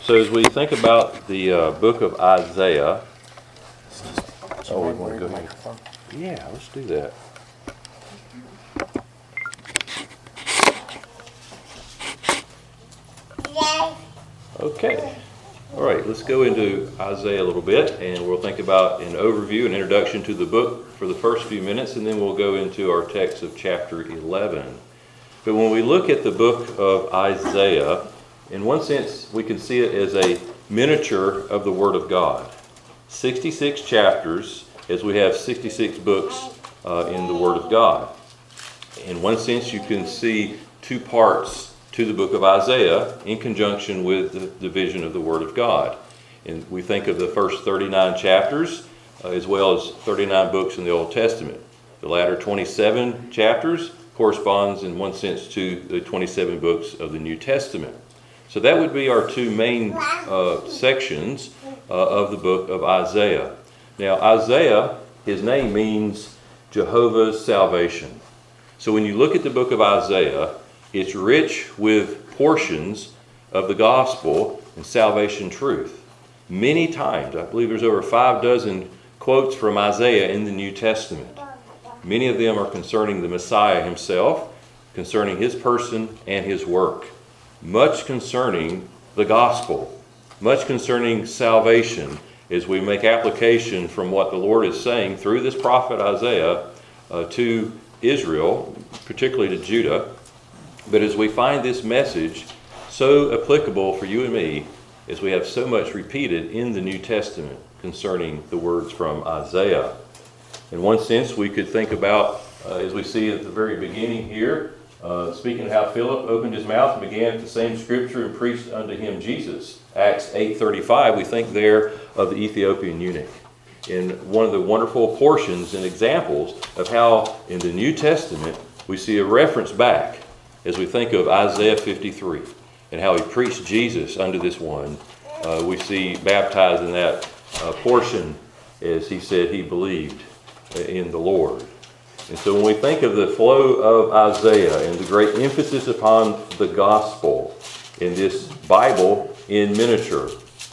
So as we think about the book of Isaiah, we want to go ahead. Yeah, let's do that. Okay. All right, let's go into Isaiah a little bit, and we'll think about an overview, an introduction to the book for the first few minutes, and then we'll go into our text of chapter 11. But when we look at the book of Isaiah, in one sense, we can see it as a miniature of the Word of God. 66 chapters, as we have 66 books in the Word of God. In one sense, you can see two parts to the book of Isaiah in conjunction with the division of the Word of God. And we think of the first 39 chapters as well as 39 books in the Old Testament. The latter 27 chapters corresponds in one sense to the 27 books of the New Testament. So that would be our two main sections of the book of Isaiah. Now Isaiah, his name means Jehovah's salvation. So when you look at the book of Isaiah, it's rich with portions of the gospel and salvation truth. Many times, I believe there's over 6 quotes from Isaiah in the New Testament. Many of them are concerning the Messiah himself, concerning his person and his work. Much concerning the gospel, much concerning salvation, as we make application from what the Lord is saying through this prophet Isaiah to Israel, particularly to Judah. But as we find this message so applicable for you and me, as we have so much repeated in the New Testament concerning the words from Isaiah. In one sense, we could think about, as we see at the very beginning here, speaking of how Philip opened his mouth and began the same scripture and preached unto him Jesus. Acts 8:35, we think there of the Ethiopian eunuch. In one of the wonderful portions and examples of how in the New Testament we see a reference back as we think of Isaiah 53 and how he preached Jesus unto this one. We see baptized in that portion as he said he believed in the Lord. And so when we think of the flow of Isaiah and the great emphasis upon the gospel in this Bible in miniature,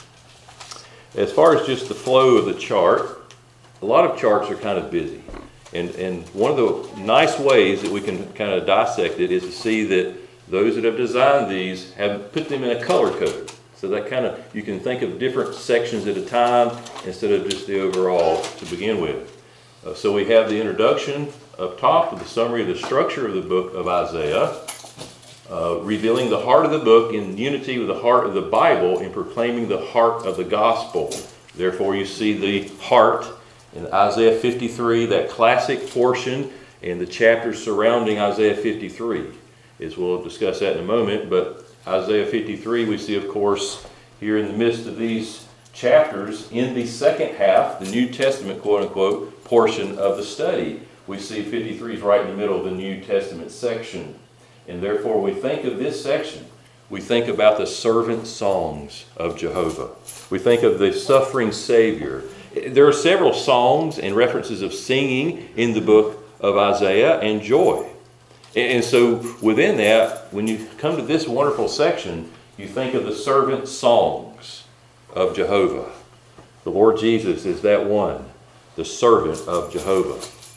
as far as just the flow of the chart, a lot of charts are kind of busy. And one of the nice ways that we can kind of dissect it is to see that those that have designed these have put them in a color code. So that kind of, you can think of different sections at a time instead of just the overall to begin with. So we have the introduction up top with the summary of the structure of the book of Isaiah, revealing the heart of the book in unity with the heart of the Bible in proclaiming the heart of the gospel. Therefore you see the heart in Isaiah 53, that classic portion, and the chapters surrounding Isaiah 53. As we'll discuss that in a moment, but Isaiah 53 we see, of course, here in the midst of these chapters, in the second half, the New Testament, quote-unquote, portion of the study. We see 53 is right in the middle of the New Testament section. And therefore, we think of this section, we think about the servant songs of Jehovah. We think of the suffering Savior. There are several songs and references of singing in the book of Isaiah and joy. And so within that, when you come to this wonderful section, you think of the servant songs of Jehovah. The Lord Jesus is that one, the servant of Jehovah.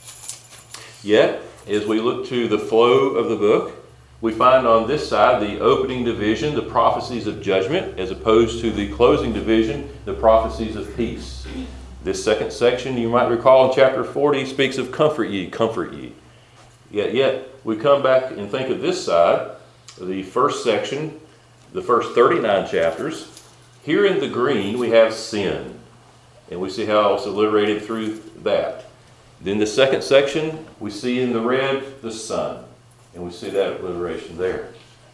Yet, as we look to the flow of the book, we find on this side the opening division, the prophecies of judgment, as opposed to the closing division, the prophecies of peace. This second section, you might recall in chapter 40, speaks of comfort ye, comfort ye. Yet we come back and think of this side, the first section, the first 39 chapters. Here in the green we have sin, and we see how it's alliterated through that. Then the second section, we see in the red the sun, and we see that alliteration there.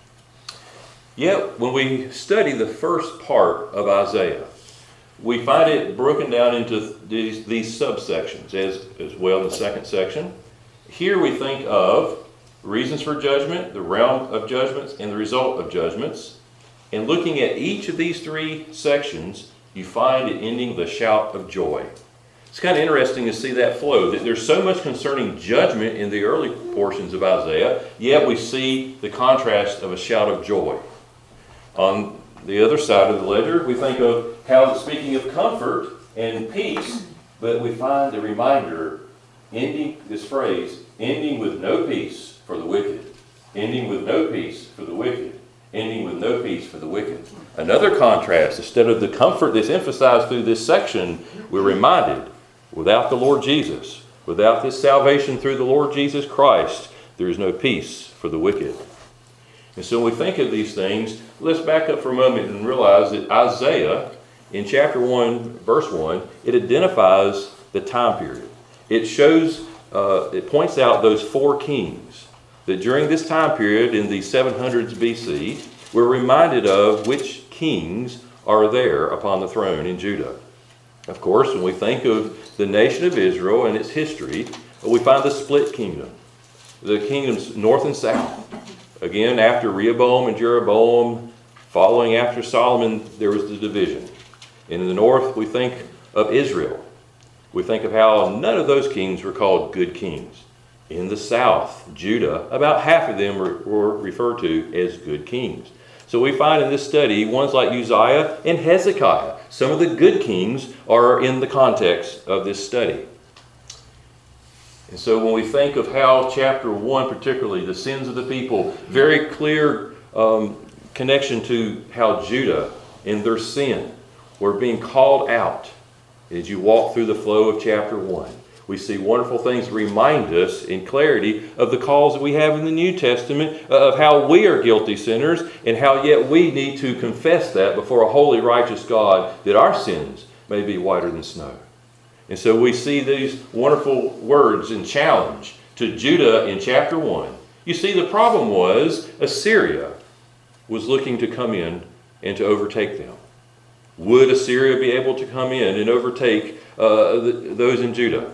Yet when we study the first part of Isaiah, we find it broken down into these subsections as well in the second section. Here we think of reasons for judgment, the realm of judgments, and the result of judgments. And looking at each of these three sections, you find it ending with a shout of joy. It's kind of interesting to see that flow, that there's so much concerning judgment in the early portions of Isaiah, yet we see the contrast of a shout of joy. On the other side of the ledger, we think of how it's speaking of comfort and peace, but we find a reminder ending this phrase, ending with no peace for the wicked. Ending with no peace for the wicked. Ending with no peace for the wicked. Another contrast, instead of the comfort that's emphasized through this section, we're reminded, without the Lord Jesus, without this salvation through the Lord Jesus Christ, there is no peace for the wicked. And so when we think of these things, let's back up for a moment and realize that Isaiah, in chapter 1, verse 1, it identifies the time period. It shows, it points out those four kings that during this time period in the 700s BC, we're reminded of which kings are there upon the throne in Judah. Of course, when we think of the nation of Israel and its history, we find the split kingdom. The kingdoms north and south. Again, after Rehoboam and Jeroboam, following after Solomon, there was the division. And in the north, we think of Israel. We think of how none of those kings were called good kings. In the south, Judah, about half of them were referred to as good kings. So we find in this study ones like Uzziah and Hezekiah. Some of the good kings are in the context of this study. And so when we think of how chapter 1, particularly the sins of the people, very clear connection to how Judah in their sin were being called out as you walk through the flow of chapter 1. We see wonderful things that remind us in clarity of the calls that we have in the New Testament of how we are guilty sinners and how yet we need to confess that before a holy, righteous God that our sins may be whiter than snow. And so we see these wonderful words and challenge to Judah in chapter 1. You see, the problem was Assyria was looking to come in and to overtake them. Would Assyria be able to come in and overtake those in Judah?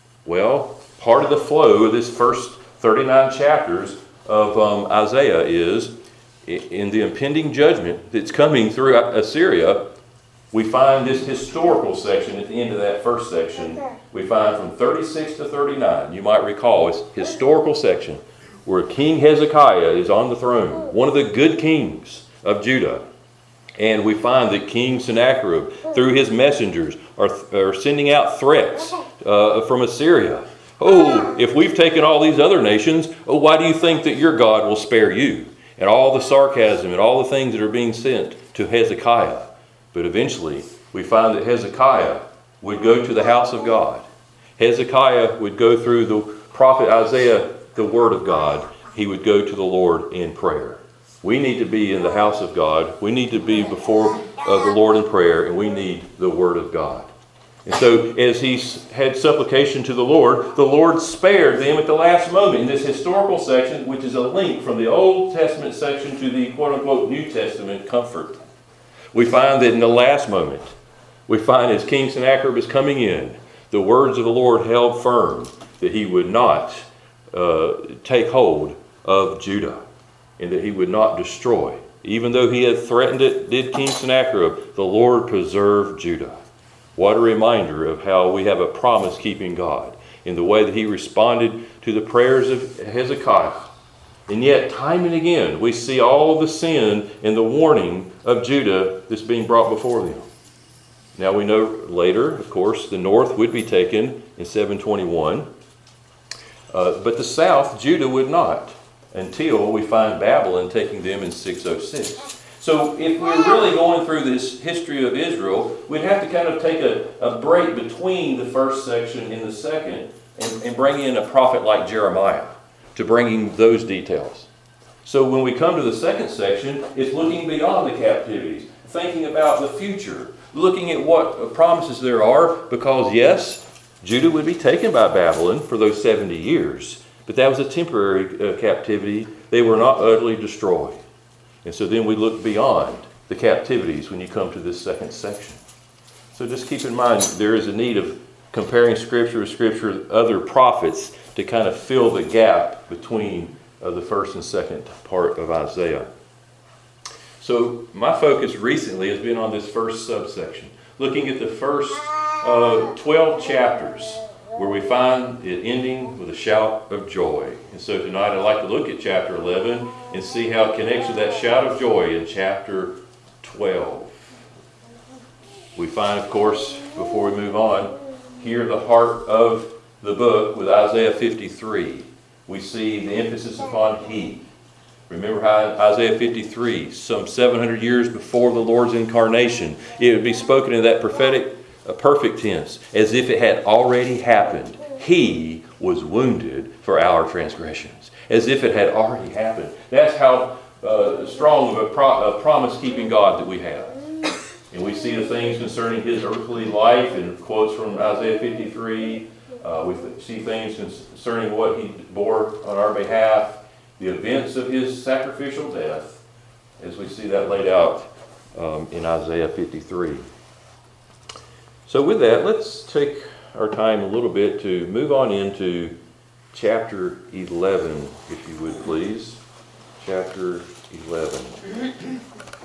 Well, part of the flow of this first 39 chapters of Isaiah is in the impending judgment that's coming through Assyria. We find this historical section at the end of that first section. We find from 36 to 39. You might recall it's historical section where King Hezekiah is on the throne, one of the good kings of Judah. And we find that King Sennacherib, through his messengers, are sending out threats from Assyria. Oh, if we've taken all these other nations, why do you think that your God will spare you? And all the sarcasm and all the things that are being sent to Hezekiah. But eventually, we find that Hezekiah would go to the house of God. Hezekiah would go through the prophet Isaiah, the word of God. He would go to the Lord in prayer. We need to be in the house of God. We need to be before the Lord in prayer, and we need the word of God. And so as he had supplication to the Lord spared them at the last moment in this historical section, which is a link from the Old Testament section to the quote-unquote New Testament comfort. We find that in the last moment, we find as King Sennacherib is coming in, the words of the Lord held firm that he would not take hold of Judah and that he would not destroy. Even though he had threatened it, did King Sennacherib, the Lord preserved Judah. What a reminder of how we have a promise-keeping God in the way that he responded to the prayers of Hezekiah. And yet, time and again, we see all the sin and the warning of Judah that's being brought before them. Now we know later, of course, the north would be taken in 721. But the south, Judah would not, until we find Babylon taking them in 606. So if we're really going through this history of Israel, we'd have to kind of take a break between the first section and the second and bring in a prophet like Jeremiah to bringing those details. So when we come to the second section, it's looking beyond the captivities, thinking about the future, looking at what promises there are, because yes, Judah would be taken by Babylon for those 70 years, but that was a temporary captivity. They were not utterly destroyed. And so then we look beyond the captivities when you come to this second section. So just keep in mind there is a need of comparing Scripture with Scripture with other prophets to kind of fill the gap between the first and second part of Isaiah. So my focus recently has been on this first subsection, looking at the first 12 chapters where we find it ending with a shout of joy. And so tonight I'd like to look at chapter 11 and see how it connects with that shout of joy in chapter 12. We find, of course, before we move on, here the heart of the book with Isaiah 53. We see the emphasis upon he. Remember how Isaiah 53, some 700 years before the Lord's incarnation, it would be spoken in that prophetic, perfect tense, as if it had already happened. He was wounded for our transgressions, as if it had already happened. That's how strong of a promise-keeping God that we have. And we see the things concerning his earthly life and quotes from Isaiah 53. We see things concerning what he bore on our behalf, the events of his sacrificial death, as we see that laid out in Isaiah 53. So with that, let's take our time a little bit to move on into chapter 11, if you would please. Chapter 11.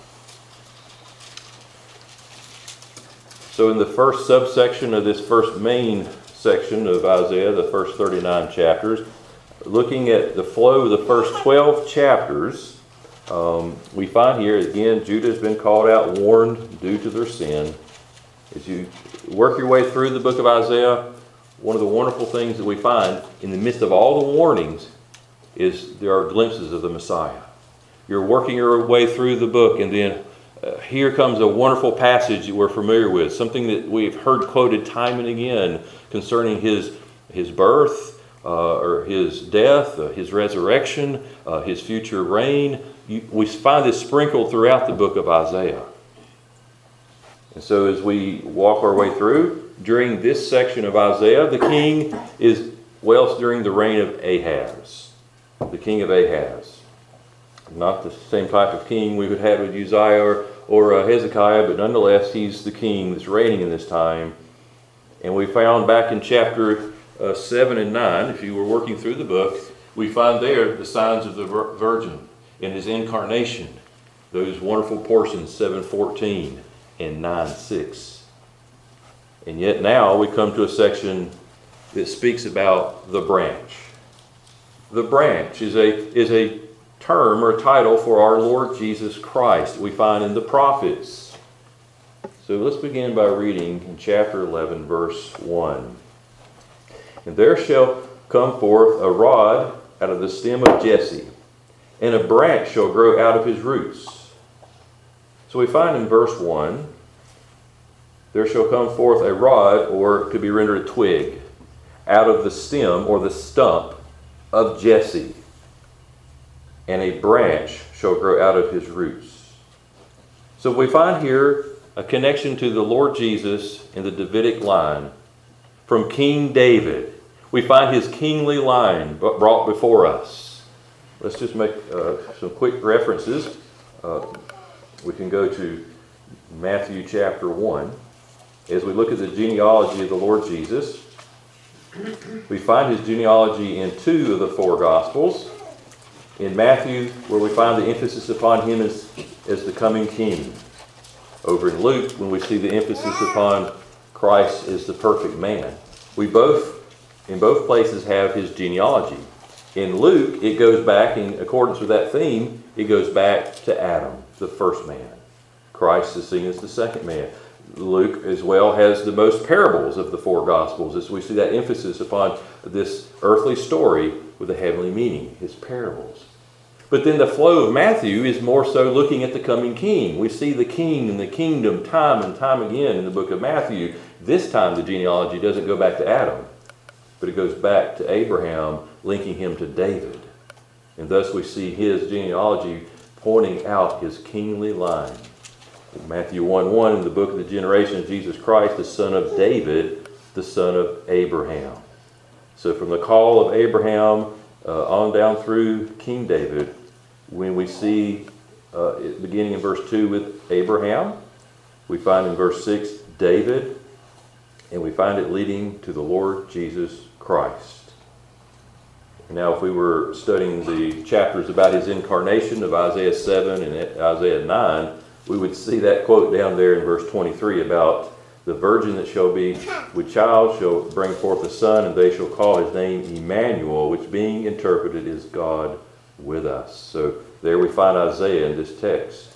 So in the first subsection of this first main section of Isaiah, the first 39 chapters, looking at the flow of the first 12 chapters, we find here, again, Judah has been called out, warned due to their sin. As you work your way through the book of Isaiah, one of the wonderful things that we find in the midst of all the warnings is there are glimpses of the Messiah. You're working your way through the book, and then here comes a wonderful passage that we're familiar with, something that we've heard quoted time and again concerning his birth, or his death, his resurrection, his future reign. We find this sprinkled throughout the book of Isaiah. And so as we walk our way through, during this section of Isaiah, the king is, well, during the reign of Ahaz, the king of Ahaz. Not the same type of king we would have with Uzziah or Hezekiah, but nonetheless, he's the king that's reigning in this time. And we found back in chapter 7 and 9, if you were working through the book, we find there the signs of the Virgin in his incarnation. Those wonderful portions, 7:14 and 9:6. And yet now we come to a section that speaks about the branch. The branch is a term or a title for our Lord Jesus Christ we find in the prophets. So let's begin by reading in chapter 11, verse 1. And there shall come forth a rod out of the stem of Jesse, and a branch shall grow out of his roots. So we find in verse 1, there shall come forth a rod, or could be rendered a twig, out of the stem or the stump of Jesse, and a branch shall grow out of his roots. So we find here a connection to the Lord Jesus in the Davidic line from King David. We find his kingly line brought before us. Let's just make some quick references. We can go to Matthew chapter 1. As we look at the genealogy of the Lord Jesus, we find his genealogy in 2 of the 4 Gospels. In Matthew, where we find the emphasis upon him as the coming king. Over in Luke, when we see the emphasis upon Christ as the perfect man. We in both places have his genealogy. In Luke, it goes back, in accordance with that theme, it goes back to Adam, the first man. Christ is seen as the second man. Luke as well has the most parables of the 4 Gospels, as we see that emphasis upon this earthly story with a heavenly meaning, his parables. But then the flow of Matthew is more so looking at the coming king. We see the king and the kingdom time and time again in the book of Matthew. This time the genealogy doesn't go back to Adam, but it goes back to Abraham, linking him to David. And thus we see his genealogy pointing out his kingly line. In Matthew 1:1, in the book of the generation of Jesus Christ, the son of David, the son of Abraham. So from the call of Abraham on down through King David, when we see beginning in verse 2 with Abraham, we find in verse 6 David, and we find it leading to the Lord Jesus Christ. Now, if we were studying the chapters about his incarnation of Isaiah 7 and Isaiah 9, we would see that quote down there in verse 23 about the virgin that shall be with child shall bring forth a son, and they shall call his name Emmanuel, which being interpreted is God with us. So there we find Isaiah in this text.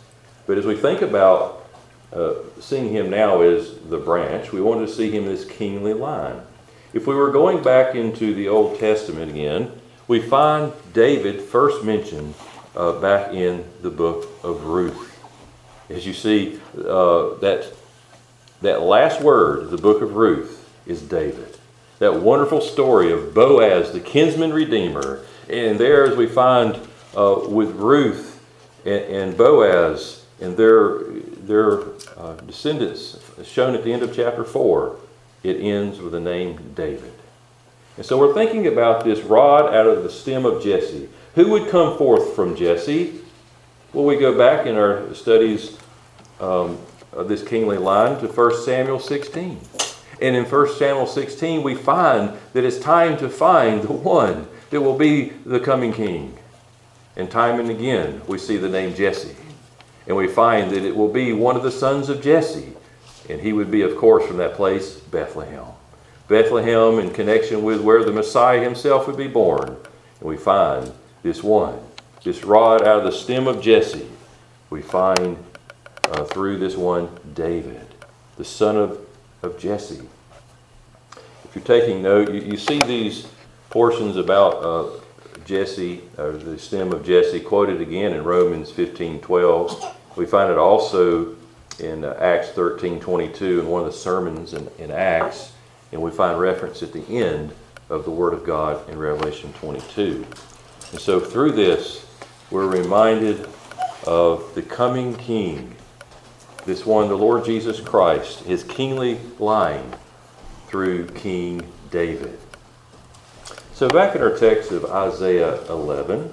But as we think about seeing him now as the branch, we want to see him as kingly line. If we were going back into the Old Testament again, we find David first mentioned back in the book of Ruth. As you see, that last word of the book of Ruth is David. That wonderful story of Boaz, the kinsman redeemer. And there, as we find with Ruth and Boaz and their descendants shown at the end of chapter 4, it ends with the name David. And so we're thinking about this rod out of the stem of Jesse. Who would come forth from Jesse? Well, we go back in our studies of this kingly line to 1 Samuel 16. And in 1 Samuel 16, we find that it's time to find the one that will be the coming king. And time and again, we see the name Jesse. And we find that it will be one of the sons of Jesse. And he would be, of course, from that place, Bethlehem. Bethlehem in connection with where the Messiah himself would be born. And we find this one, this rod out of the stem of Jesse. We find through this one, David, the son of Jesse. If you're taking note, you see these portions about Jesse, or the stem of Jesse, quoted again in Romans 15:12. We find it also in Acts 13:22 in one of the sermons in Acts, and we find reference at the end of the Word of God in Revelation 22. And so through this, we're reminded of the coming King, this one, the Lord Jesus Christ, his kingly line through King David. So back in our text of Isaiah 11.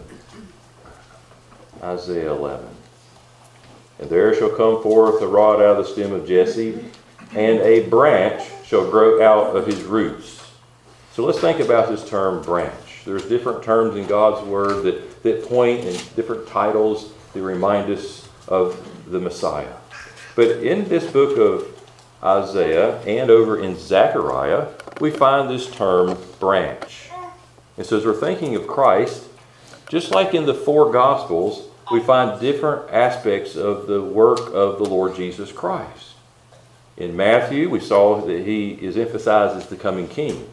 Isaiah 11. And there shall come forth a rod out of the stem of Jesse, and a branch shall grow out of his roots. So let's think about this term branch. There's different terms in God's Word that point in different titles that remind us of the Messiah. But in this book of Isaiah and over in Zechariah, we find this term branch. And so as we're thinking of Christ, just like in the four Gospels, we find different aspects of the work of the Lord Jesus Christ. In Matthew, we saw that he is emphasized as the coming king.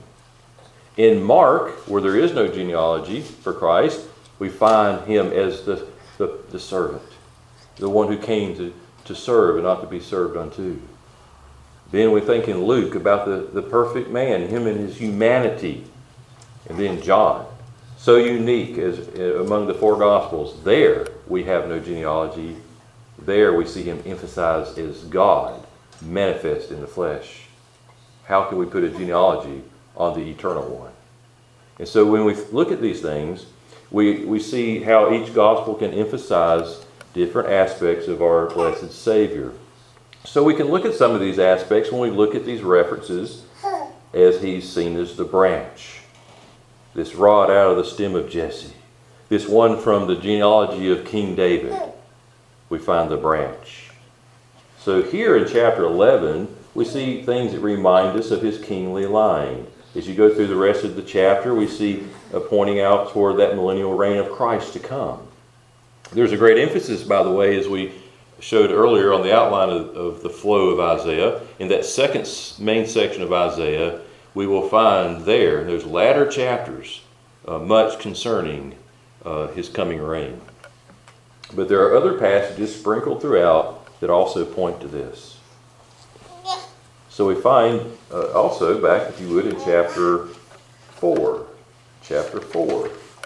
In Mark, where there is no genealogy for Christ, we find him as the servant, the one who came to serve and not to be served unto. Then we think in Luke about the perfect man, him and his humanity. And then John, so unique as among the four Gospels. There we have no genealogy. There we see him emphasized as God, manifest in the flesh. How can we put a genealogy on the eternal one? And so when we look at these things, we see how each Gospel can emphasize different aspects of our blessed Savior. So we can look at some of these aspects when we look at these references as he's seen as the branch. This rod out of the stem of Jesse. This one from the genealogy of King David. We find the branch. So here in chapter 11, we see things that remind us of his kingly line. As you go through the rest of the chapter, we see pointing out toward that millennial reign of Christ to come. There's a great emphasis, by the way, as we showed earlier on the outline of the flow of Isaiah. In that second main section of Isaiah, we will find there, in those latter chapters, much concerning his coming reign. But there are other passages sprinkled throughout that also point to this. So we find also back, if you would, in chapter 4. Chapter 4.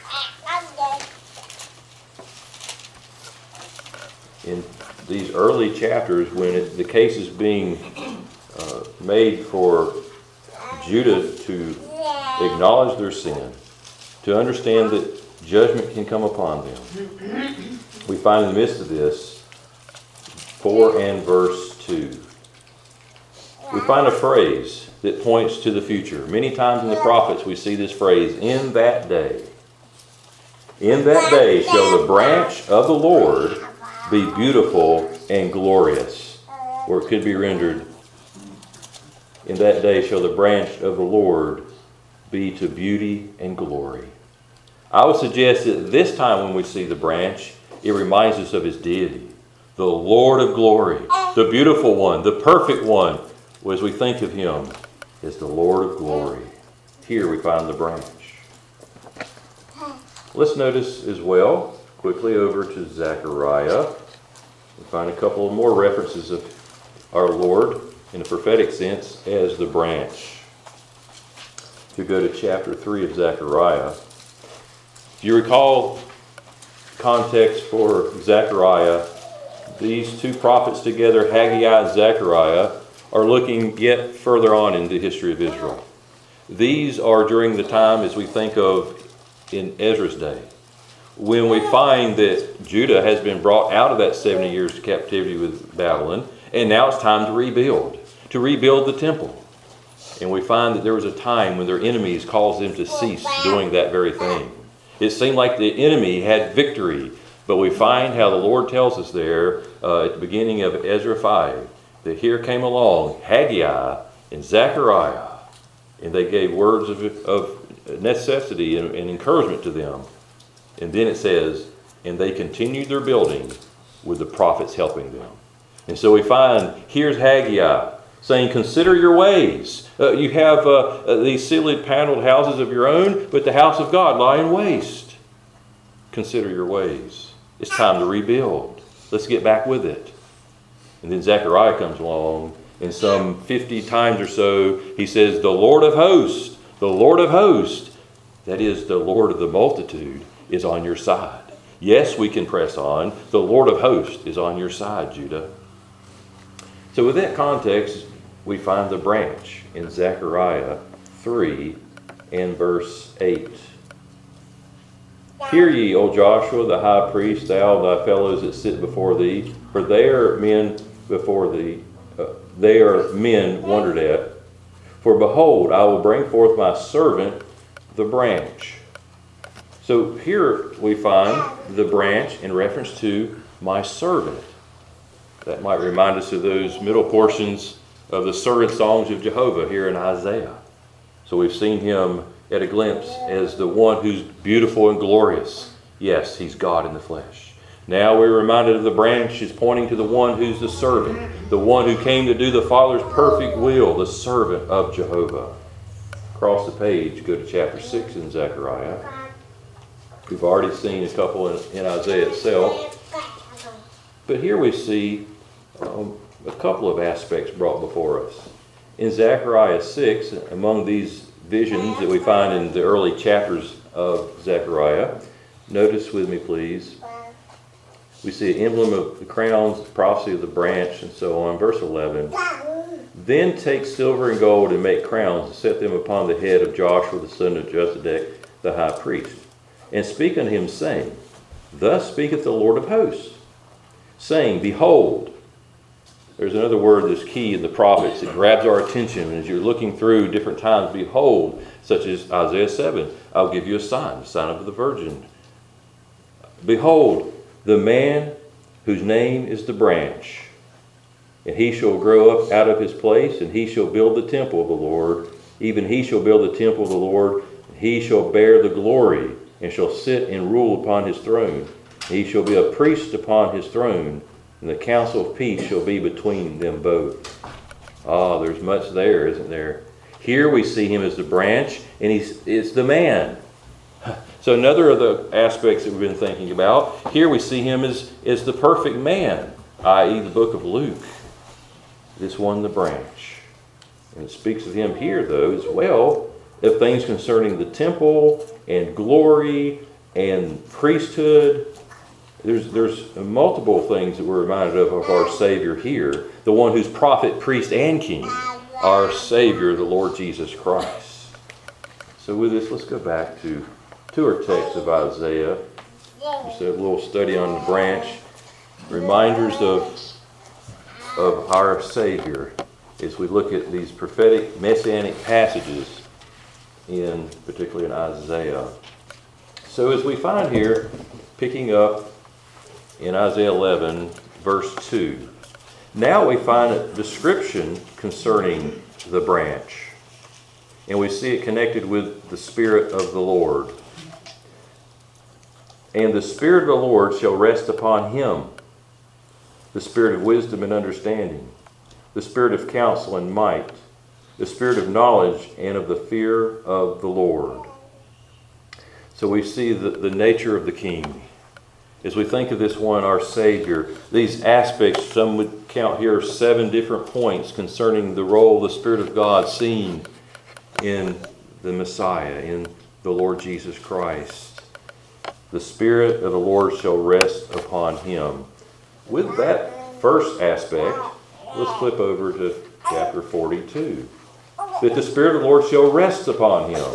In these early chapters, when the case is being made for Judah to acknowledge their sin, to understand that judgment can come upon them. We find in the midst of this, 4 and verse 2. We find a phrase that points to the future. Many times in the prophets we see this phrase, in that day. In that day shall the branch of the Lord be beautiful and glorious. Or it could be rendered, in that day shall the branch of the Lord be to beauty and glory. I would suggest that this time when we see the branch, it reminds us of his deity. the Lord of glory, the beautiful one, the perfect one, as we think of him, is the Lord of glory. Here we find the branch. Let's notice as well, quickly over to Zechariah. We find a couple of more references of our Lord in a prophetic sense as the branch. If you go to chapter 3 of Zechariah, if you recall context for Zechariah, these two prophets together, Haggai and Zechariah, are looking yet further on in the history of Israel. These are during the time, as we think of in Ezra's day, when we find that Judah has been brought out of that 70 years of captivity with Babylon, and now it's time to rebuild the temple. And we find that there was a time when their enemies caused them to cease doing that very thing. It seemed like the enemy had victory, but we find how the Lord tells us there at the beginning of Ezra 5, that here came along Haggai and Zechariah, and they gave words of necessity and encouragement to them. And then it says, and they continued their building with the prophets helping them. And so we find, here's Haggai saying, consider your ways. You have these ceiling paneled houses of your own, but the house of God lying waste. Consider your ways. It's time to rebuild. Let's get back with it. And then Zechariah comes along, and some 50 times or so, he says, the Lord of hosts, the Lord of hosts, that is the Lord of the multitude, is on your side. Yes, we can press on. The Lord of hosts is on your side, Judah. So with that context, we find the branch in Zechariah 3 and verse 8. Hear ye, O Joshua, the high priest, thou and thy fellows that sit before thee, for they are men before thee, they are men wondered at. For behold, I will bring forth my servant, the branch. So here we find the branch in reference to my servant. That might remind us of those middle portions of the servant songs of Jehovah here in Isaiah. So we've seen him at a glimpse as the one who's beautiful and glorious. Yes, he's God in the flesh. Now we're reminded of the branch is pointing to the one who's the servant, the one who came to do the Father's perfect will, the servant of Jehovah. Across the page, go to chapter 6 in Zechariah. We've already seen a couple in Isaiah itself. But here we see a couple of aspects brought before us. In Zechariah 6, among these visions that we find in the early chapters of Zechariah, notice with me please, we see an emblem of the crowns, the prophecy of the branch, and so on. Verse 11, then take silver and gold and make crowns and set them upon the head of Joshua the son of Josedech the high priest, and speak unto him, saying, thus speaketh the Lord of hosts, saying, behold. There's another word that's key in the prophets. It grabs our attention as you're looking through different times. Behold, such as Isaiah 7, I'll give you a sign, the sign of the virgin. Behold, the man whose name is the branch, and he shall grow up out of his place, and he shall build the temple of the Lord. Even he shall build the temple of the Lord, and he shall bear the glory, and shall sit and rule upon his throne. He shall be a priest upon his throne, and the counsel of peace shall be between them both. Ah, there's much there, isn't there? Here we see him as the branch, and it's the man. So another of the aspects that we've been thinking about, here we see him as the perfect man, i.e. the book of Luke. This one, the branch. And it speaks of him here, though, as well, of things concerning the temple and glory and priesthood. There's multiple things that we're reminded of our Savior here, the one who's prophet, priest, and king, our Savior, the Lord Jesus Christ. So with this, let's go back to our text of Isaiah. Just a little study on the branch, reminders of our Savior as we look at these prophetic messianic passages, particularly in Isaiah. So as we find here, picking up in Isaiah 11, verse 2. Now we find a description concerning the branch. And we see it connected with the Spirit of the Lord. And the Spirit of the Lord shall rest upon him, the spirit of wisdom and understanding, the spirit of counsel and might, the spirit of knowledge and of the fear of the Lord. So we see the nature of the King. As we think of this one, our Savior, these aspects, some would count here 7 different points concerning the role of the Spirit of God seen in the Messiah, in the Lord Jesus Christ. The Spirit of the Lord shall rest upon him. With that first aspect, let's flip over to chapter 42. That the Spirit of the Lord shall rest upon him.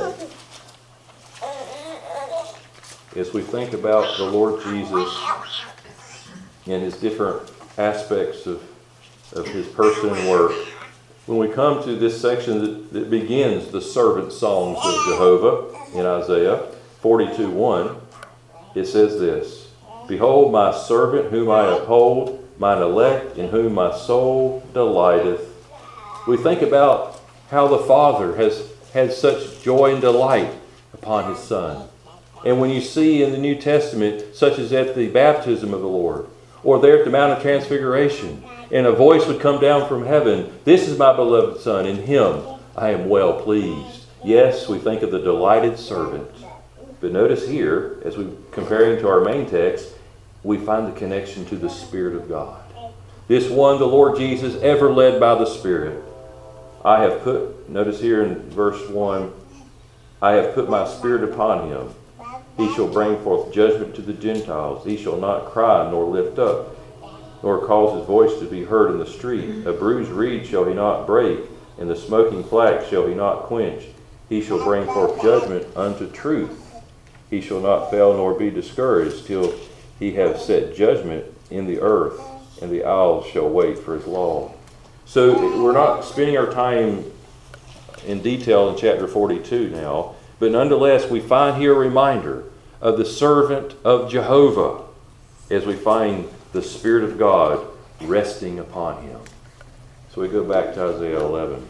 As we think about the Lord Jesus and his different aspects of his person and work, when we come to this section that begins the servant songs of Jehovah in Isaiah 42:1, it says this, "Behold my servant whom I uphold, mine elect in whom my soul delighteth." We think about how the Father has had such joy and delight upon his Son. And when you see in the New Testament, such as at the baptism of the Lord, or there at the Mount of Transfiguration, and a voice would come down from heaven, "This is my beloved Son, in him I am well pleased." Yes, we think of the delighted servant. But notice here, as we're comparing to our main text, we find the connection to the Spirit of God. This one, the Lord Jesus, ever led by the Spirit. I have put, notice here in verse 1, "I have put my Spirit upon him. He shall bring forth judgment to the Gentiles. He shall not cry nor lift up, nor cause his voice to be heard in the street. A bruised reed shall he not break, and the smoking flax shall he not quench. He shall bring forth judgment unto truth. He shall not fail nor be discouraged till he have set judgment in the earth, and the isles shall wait for his law." So we're not spending our time in detail in chapter 42 now, but nonetheless we find here a reminder of the servant of Jehovah as we find the Spirit of God resting upon him. So we go back to Isaiah 11.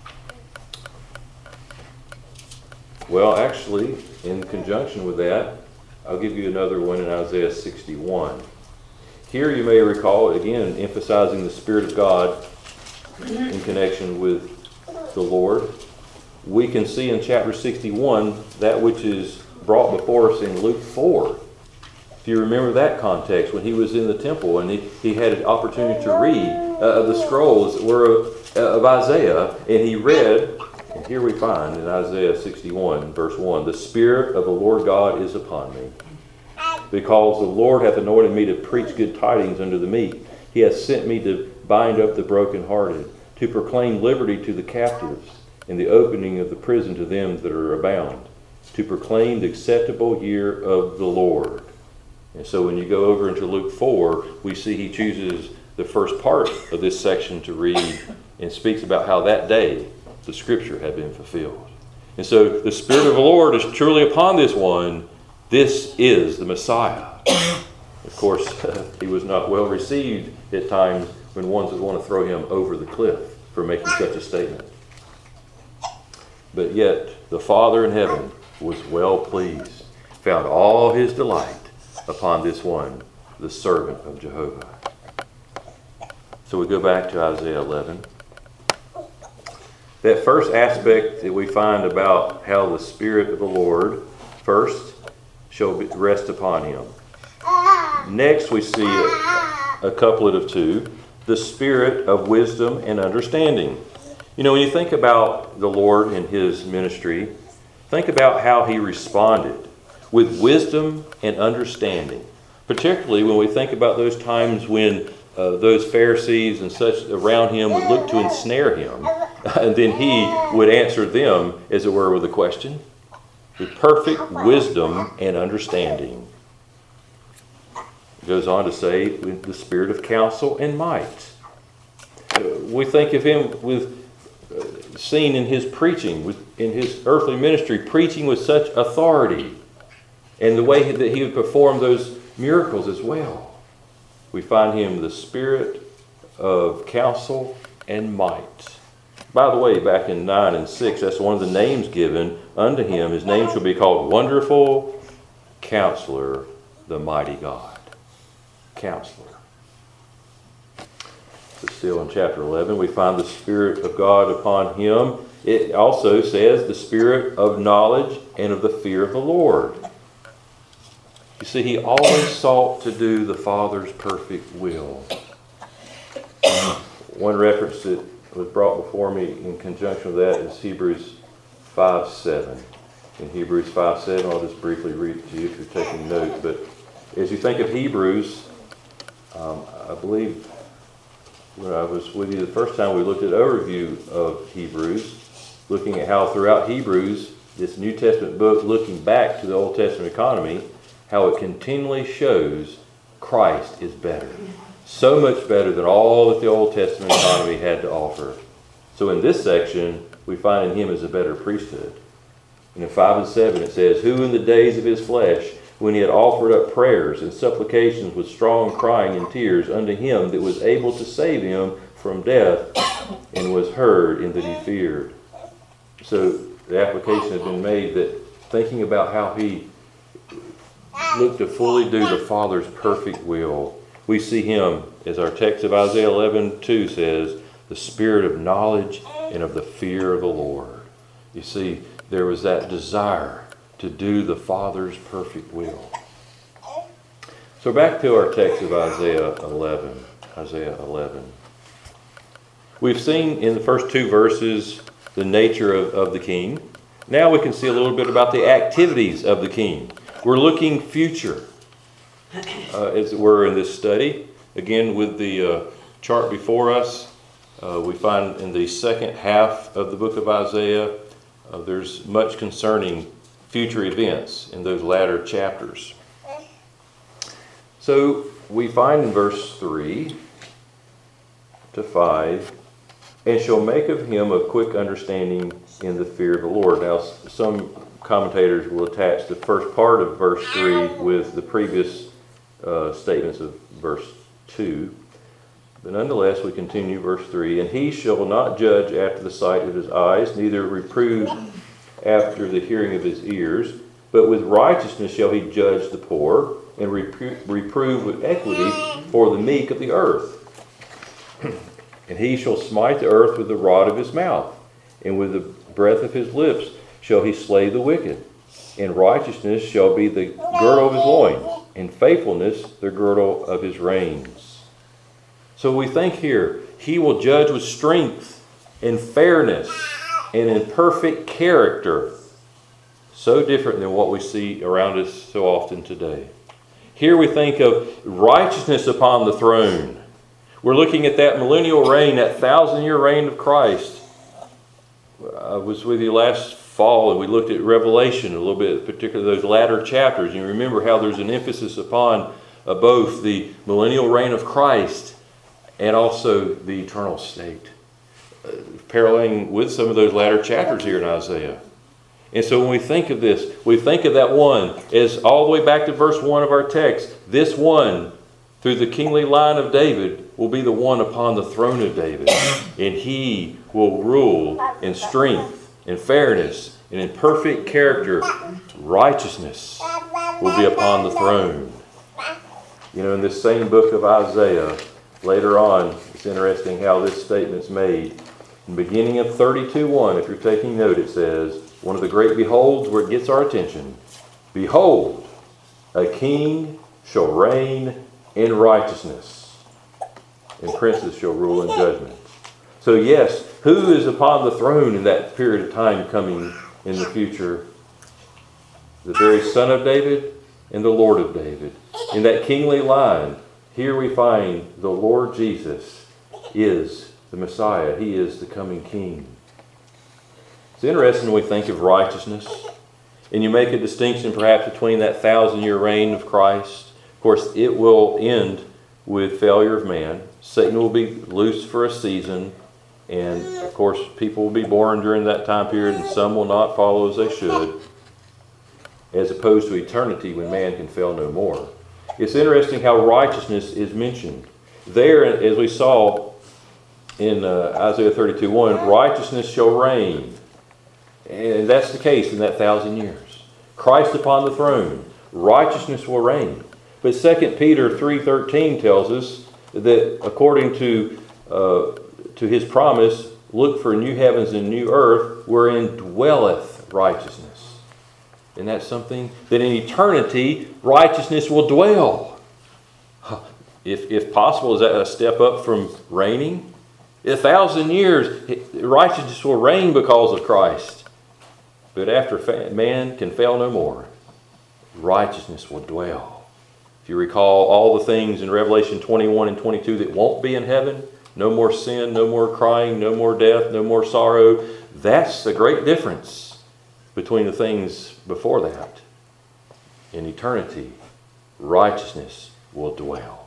Well, actually, in conjunction with that, I'll give you another one in Isaiah 61. Here you may recall, again, emphasizing the Spirit of God in connection with the Lord. We can see in chapter 61 that which is brought before us in Luke 4. If you remember that context, when he was in the temple and he had an opportunity to read the scrolls that were of Isaiah, and he read, and here we find in Isaiah 61, verse 1, "The Spirit of the Lord God is upon me, because the Lord hath anointed me to preach good tidings unto the meek. He hath sent me to bind up the brokenhearted, to proclaim liberty to the captives, and the opening of the prison to them that are bound, to proclaim the acceptable year of the Lord." And so when you go over into Luke 4, we see he chooses the first part of this section to read and speaks about how that day the Scripture had been fulfilled. And so the Spirit of the Lord is truly upon this one. This is the Messiah. Of course, he was not well received at times when ones would want to throw him over the cliff for making such a statement. But yet the Father in heaven was well pleased, found all his delight upon this one, the servant of Jehovah. So we go back to Isaiah 11. That first aspect that we find about how the Spirit of the Lord first shall rest upon him. Next we see a couplet of two, the Spirit of wisdom and understanding. You know, when you think about the Lord and his ministry, think about how he responded with wisdom and understanding. Particularly when we think about those times when those Pharisees and such around him would look to ensnare him, and then he would answer them, as it were, with a question, with perfect wisdom and understanding. It goes on to say, with the spirit of counsel and might. We think of him with seen in his preaching, in his earthly ministry, preaching with such authority, and the way that he would perform those miracles as well. We find him the spirit of counsel and might. By the way, back in 9 and 6, that's one of the names given unto him. His name shall be called Wonderful Counselor, the Mighty God. Counselor. But still in chapter 11, we find the Spirit of God upon him. It also says the spirit of knowledge and of the fear of the Lord. You see, he always sought to do the Father's perfect will. One reference that was brought before me in conjunction with that is Hebrews 5:7. In Hebrews 5:7, I'll just briefly read it to you if you're taking notes. But as you think of Hebrews, I believe when I was with you the first time we looked at an overview of Hebrews, looking at how throughout Hebrews, this New Testament book, looking back to the Old Testament economy, how it continually shows Christ is better. So much better than all that the Old Testament economy had to offer. So in this section, we find in him as a better priesthood. And in 5 and 7 it says, who in the days of his flesh, when he had offered up prayers and supplications with strong crying and tears unto him that was able to save him from death, and was heard in that he feared. So the application has been made that thinking about how he looked to fully do the Father's perfect will, we see him, as our text of Isaiah 11:2 says, the spirit of knowledge and of the fear of the Lord. You see, there was that desire to do the Father's perfect will. So back to our text of Isaiah 11. Isaiah 11. We've seen in the first two verses the nature of the king. Now we can see a little bit about the activities of the king. We're looking future, as it were, in this study. Again, with the chart before us, we find in the second half of the book of Isaiah, there's much concerning future events in those latter chapters. So we find in verse 3 to 5, and shall make of him a quick understanding in the fear of the Lord. Now, some commentators will attach the first part of verse 3 with the previous statements of verse 2. But nonetheless, we continue verse 3. And he shall not judge after the sight of his eyes, neither reprove after the hearing of his ears, but with righteousness shall he judge the poor, and reprove with equity for the meek of the earth. And he shall smite the earth with the rod of his mouth, and with the breath of his lips shall he slay the wicked. And righteousness shall be the girdle of his loins, and faithfulness the girdle of his reins. So we think here, he will judge with strength and fairness and in perfect character. So different than what we see around us so often today. Here we think of righteousness upon the throne. We're looking at that millennial reign, that 1,000-year reign of Christ. I was with you last fall and we looked at Revelation a little bit, particularly those latter chapters. You remember how there's an emphasis upon both the millennial reign of Christ and also the eternal state. Paralleling with some of those latter chapters here in Isaiah. And so when we think of this, we think of that one as all the way back to verse 1 of our text. This one, through the kingly line of David, will be the one upon the throne of David. And he will rule in strength, in fairness, and in perfect character. Righteousness will be upon the throne. You know, in this same book of Isaiah, later on, it's interesting how this statement's made. In the beginning of 32:1, if you're taking note, it says, one of the great beholds where it gets our attention. Behold, a king shall reign in righteousness, and princes shall rule in judgment. So yes, who is upon the throne in that period of time coming in the future? The very Son of David and the Lord of David. In that kingly line, here we find the Lord Jesus is the Messiah. He is the coming King. It's interesting when we think of righteousness, and you make a distinction perhaps between that 1,000-year reign of Christ. Of course, it will end with failure of man. Satan will be loose for a season, and of course, people will be born during that time period, and some will not follow as they should, as opposed to eternity when man can fail no more. It's interesting how righteousness is mentioned. There, as we saw in Isaiah 32:1, righteousness shall reign. And that's the case in that 1,000 years. Christ upon the throne, righteousness will reign. But 2 Peter 3:13 tells us that according to to his promise, look for new heavens and new earth wherein dwelleth righteousness. And that's something that in eternity, righteousness will dwell. If possible, is that a step up from reigning? 1,000 years, righteousness will reign because of Christ. But after man can fail no more, righteousness will dwell. If you recall all the things in Revelation 21 and 22 that won't be in heaven, no more sin, no more crying, no more death, no more sorrow. That's the great difference between the things before that. In eternity, righteousness will dwell.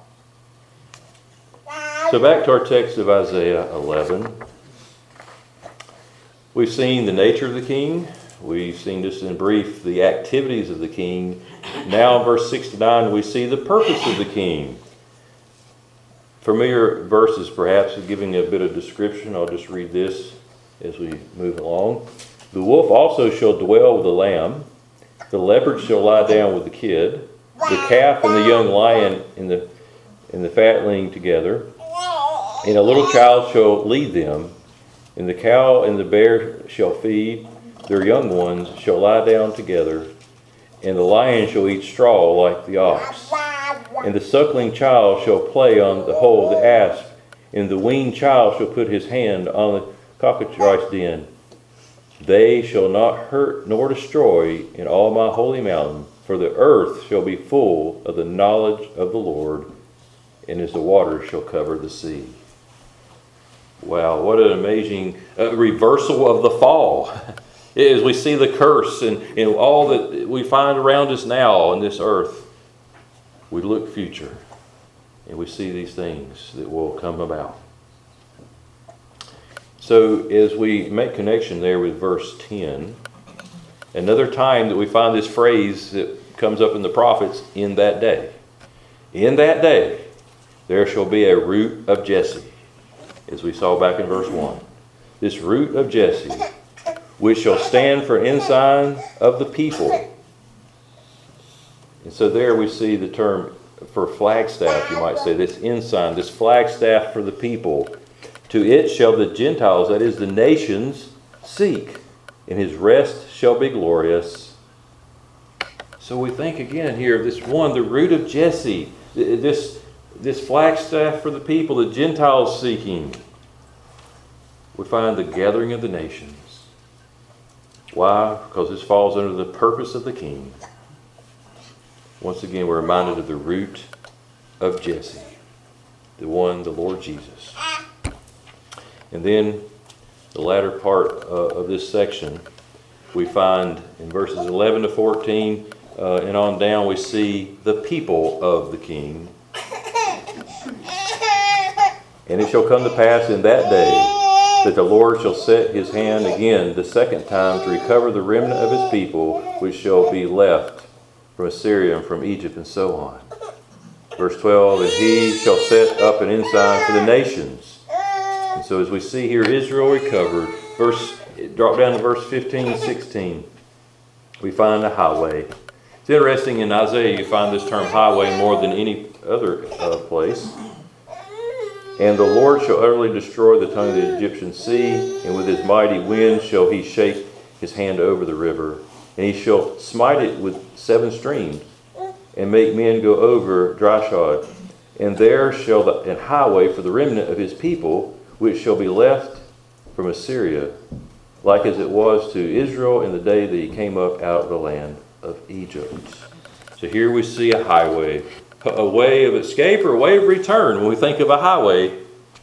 So back to our text of Isaiah 11. We've seen the nature of the king. We've seen just in brief the activities of the king. Now in verse 69 we see the purpose of the king. Familiar verses perhaps, giving a bit of description. I'll just read this as we move along. The wolf also shall dwell with the lamb. The leopard shall lie down with the kid. The calf and the young lion and the fatling together. And a little child shall lead them. And the cow and the bear shall feed. Their young ones shall lie down together. And the lion shall eat straw like the ox. And the suckling child shall play on the hole of the asp, and the weaned child shall put his hand on the cockatrice den. They shall not hurt nor destroy in all my holy mountain, for the earth shall be full of the knowledge of the Lord, and as the waters shall cover the sea. Wow, what an amazing reversal of the fall. As we see the curse and all that we find around us now on this earth, we look future and we see these things that will come about. So as we make connection there with verse 10, another time that we find this phrase that comes up in the prophets, in that day. In that day, there shall be a root of Jesse, as we saw back in verse 1. This root of Jesse, which shall stand for ensign of the people. And so there we see the term for flagstaff, you might say, this ensign, this flagstaff for the people. To it shall the Gentiles, that is the nations, seek, and his rest shall be glorious. So we think again here of this one, the root of Jesse, this flagstaff for the people, the Gentiles seeking. We find the gathering of the nations. Why? Because this falls under the purpose of the king. Once again, we're reminded of the root of Jesse, the one, the Lord Jesus. And then the latter part of this section, we find in verses 11 to 14 and on down, we see the people of the king. And it shall come to pass in that day that the Lord shall set his hand again the second time to recover the remnant of his people, which shall be left from Assyria and from Egypt, and so on. Verse 12, and he shall set up an ensign for the nations. And so as we see here, Israel recovered. Drop down to verse 15 and 16. We find a highway. It's interesting, in Isaiah you find this term highway more than any other place. And the Lord shall utterly destroy the tongue of the Egyptian sea, and with his mighty wind shall he shake his hand over the river. And he shall smite it with 7 streams, and make men go over dryshod. And there shall an highway for the remnant of his people, which shall be left from Assyria, like as it was to Israel in the day that he came up out of the land of Egypt. So here we see a highway, a way of escape or a way of return when we think of a highway.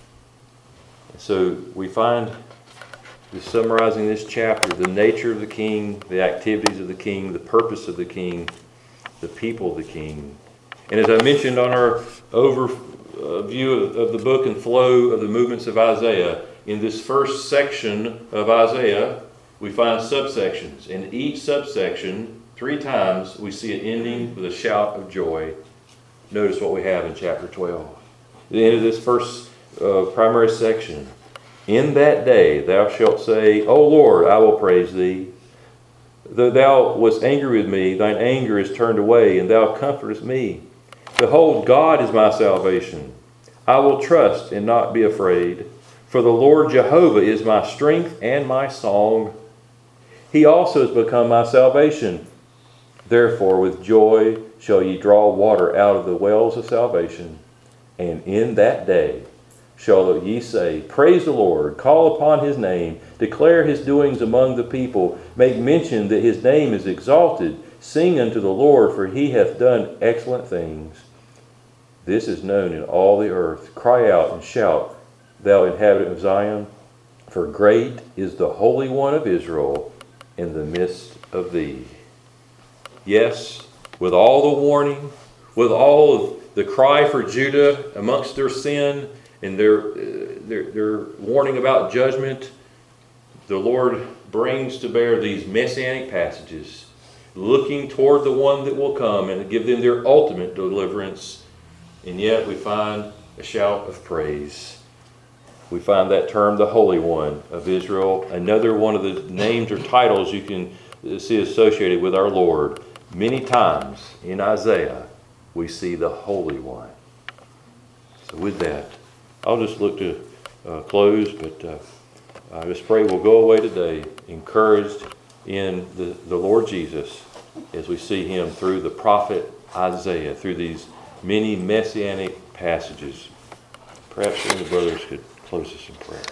So we find, summarizing this chapter, the nature of the king, the activities of the king, the purpose of the king, the people of the king. And as I mentioned on our overview of the book and flow of the movements of Isaiah, in this first section of Isaiah, we find subsections. In each subsection, 3 times, we see it ending with a shout of joy. Notice what we have in chapter 12. At the end of this first primary section, in that day thou shalt say, O Lord, I will praise thee. Though thou wast angry with me, thine anger is turned away, and thou comfortest me. Behold, God is my salvation. I will trust and not be afraid, for the Lord Jehovah is my strength and my song. He also has become my salvation. Therefore with joy shall ye draw water out of the wells of salvation. And in that day shall ye say, Praise the Lord, call upon his name, declare his doings among the people, make mention that his name is exalted, sing unto the Lord, for he hath done excellent things. This is known in all the earth. Cry out and shout, thou inhabitant of Zion, for great is the Holy One of Israel in the midst of thee. Yes, with all the warning, with all of the cry for Judah amongst their sin and their warning about judgment, the Lord brings to bear these messianic passages, looking toward the one that will come and give them their ultimate deliverance. And yet we find a shout of praise. We find that term, the Holy One of Israel, another one of the names or titles you can see associated with our Lord. Many times in Isaiah, we see the Holy One. So with that, I'll just look to close, but I just pray we'll go away today encouraged in the Lord Jesus as we see him through the prophet Isaiah, through these many messianic passages. Perhaps one of the brothers could close us in prayer.